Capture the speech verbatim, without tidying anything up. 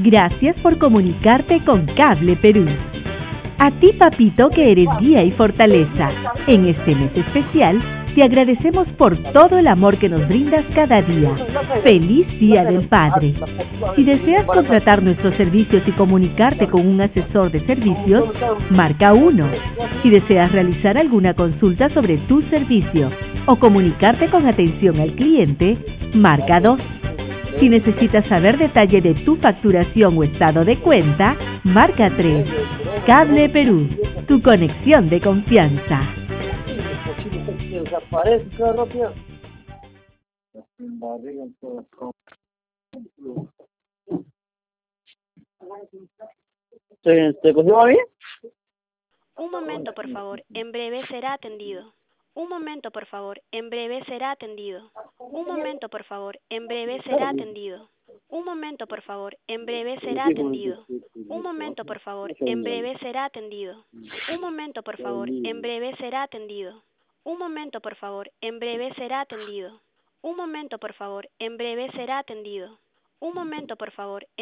Gracias por comunicarte con Cable Perú. A ti, papito, que eres guía y fortaleza. En este mes especial, te agradecemos por todo el amor que nos brindas cada día. ¡Feliz Día del Padre! Si deseas contratar nuestros servicios y comunicarte con un asesor de servicios, marca uno. Si deseas realizar alguna consulta sobre tu servicio o comunicarte con atención al cliente, marca dos. Si necesitas saber detalle de tu facturación o estado de cuenta, marca tres. Cable Perú, tu conexión de confianza. ¿Te, te cogió a mí? Un momento, por favor. En breve será atendido. Un momento, por favor. En breve será atendido. Un momento, por favor. En breve será atendido. Un momento, por favor. En breve será atendido. Un momento, por favor. En breve será atendido. Un momento, por favor. En breve será atendido. Un momento, por favor. En breve será atendido. Un momento, por favor. En breve será atendido. Un momento, por favor.